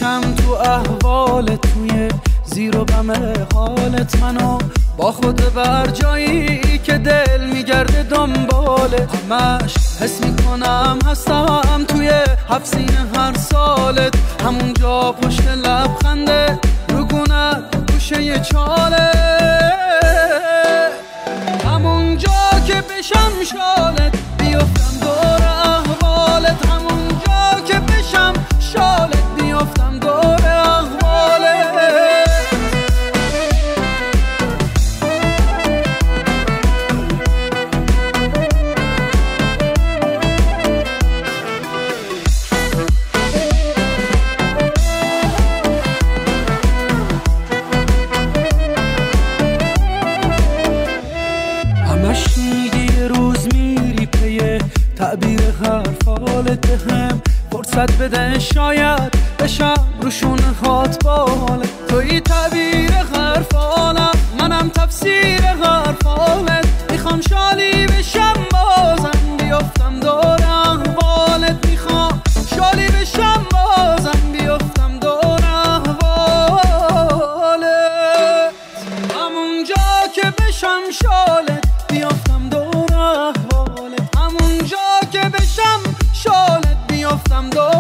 بشم تو احوالت، توی زیر و بم حالت منو با خود بر جایی که دل میگرده دنباله. همش حس میکنم هستم توی حبسینه هر سالت، همونجا پشت لبخنده رگونت گوشه ی چاله، همونجا که بشم شالت بیفتم دور احوالت، همونجا که بشم شالت بیفتم دور احوالت. همش میگی یه روز میری پی تعبیر حرفالت، بهم فرصت بده شاید بشم روشون هات بالت. توی تعبیر حرفالم منم تفسیر حرفالت، میخوام شالی بشم بازم بیفتم دور احوالت، میخوام شالی بشم بازم بیفتم دور احوالت، همونجا که بشم شالت بیفتم دور احوالت، همونجا که بشم شالت بیفتم دور